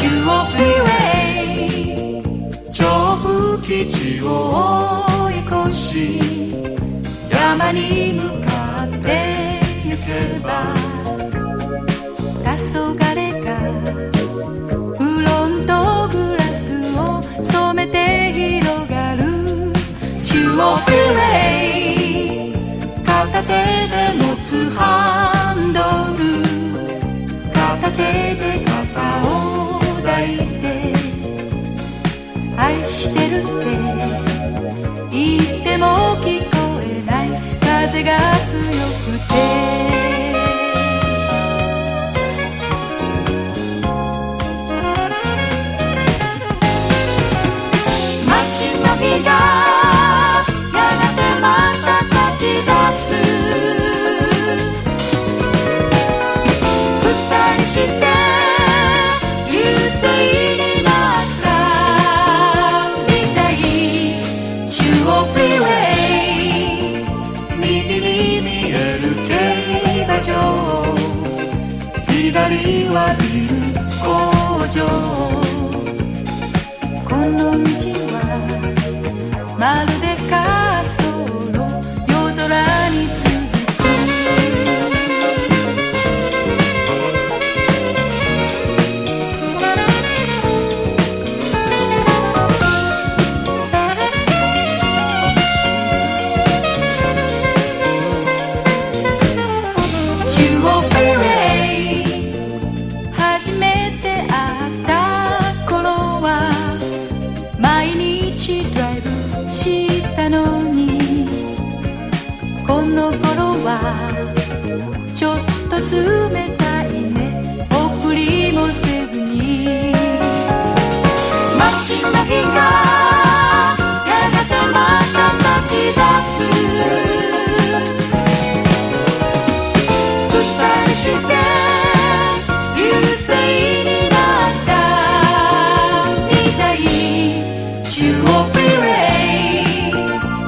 中央フリーウェイ調布基地を追い越し山に向かって行けば黄昏がフロントグラスを染めて広がる中央フリーウェイ片手で持つハンドル片手で肩を抱いて愛してるって言っても聞こえない風が強くて日がやがて瞬き出す二人して優勢になったみたい中央フリーウェイ右に見える競馬場左はビル工場この道はまるで滑走路夜空に続く中央フリーウェイ初めて会った頃は毎日ドライブしたのにこの頃はちょっと冷たいね送りもせずに街の日が